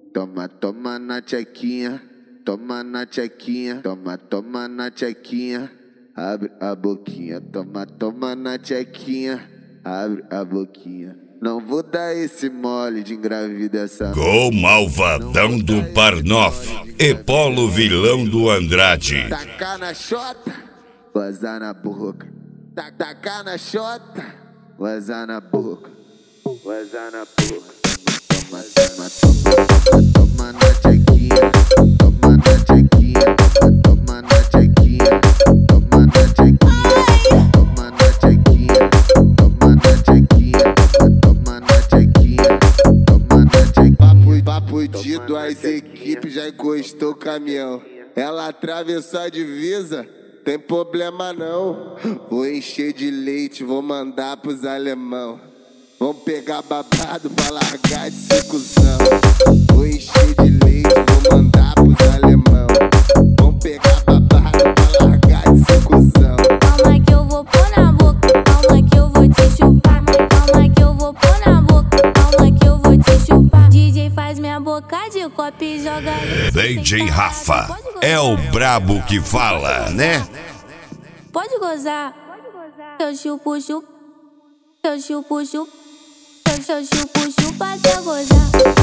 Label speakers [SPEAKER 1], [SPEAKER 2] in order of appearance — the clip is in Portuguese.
[SPEAKER 1] Toma, toma na tchequinha, toma na tchequinha, toma, toma na tchequinha, abre a boquinha, toma, toma na tchequinha, abre a boquinha. Não vou dar esse mole de engravida essa.
[SPEAKER 2] Com Malvadão do Parnoff e Polo Vilão do Andrade.
[SPEAKER 1] Tacar na xota, vazar na boca. Tacar na xota, vazar na boca. Vazar na boca. Toma, toma, toma, toma na tchequinha, toma na tchequinha, toma na tchequinha, toma na tchequinha, toma na tchequinha, toma na tchequinha, toma na tchequinha, toma na tchequinha. Papo de duas equipes, já encostou o caminhão. Ela atravessou a divisa, tem problema não. Vou encher de leite, vou mandar pros alemão. Vão pegar babado pra largar de ser cuzão. Vou encher de leite, vou mandar pros alemão. Vão pegar babado pra largar de ser cuzão.
[SPEAKER 3] Calma que eu vou pôr na boca, calma que eu vou te chupar. Calma que eu vou pôr na boca, calma que eu vou te chupar. DJ faz minha boca de copo e joga.
[SPEAKER 2] DJ Rafa é o brabo que fala, né?
[SPEAKER 3] Pode gozar, eu chupo, chupo. Eu chupo, chupo. Eu chupo, chupa até gozar.